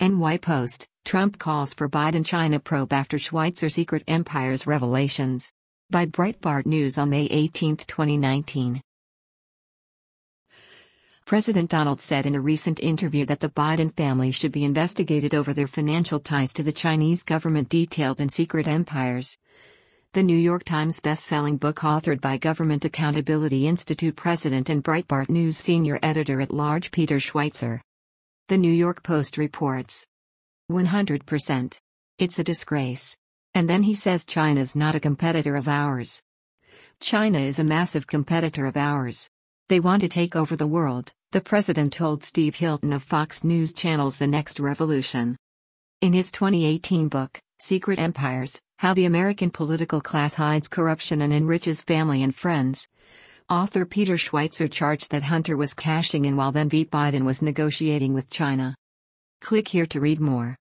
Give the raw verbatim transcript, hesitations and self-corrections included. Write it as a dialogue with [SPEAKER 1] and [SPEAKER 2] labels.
[SPEAKER 1] N Y Post, Trump calls for Biden-China probe after Schweitzer secret empire's revelations. By Breitbart News on May eighteenth, twenty nineteen. President Donald said in a recent interview that the Biden family should be investigated over their financial ties to the Chinese government detailed in Secret Empires. The New York Times best-selling book authored by Government Accountability Institute president and Breitbart News senior editor-at-large Peter Schweitzer. The New York Post reports. one hundred percent. It's a disgrace. And then he says China's not a competitor of ours. China is a massive competitor of ours. They want to take over the world, the president told Steve Hilton of Fox News Channel's The Next Revolution. In his twenty eighteen book, Secret Empires, How the American Political Class Hides Corruption and Enriches Family and Friends, author Peter Schweitzer charged that Hunter was cashing in while then-V P Biden was negotiating with China. Click here to read more.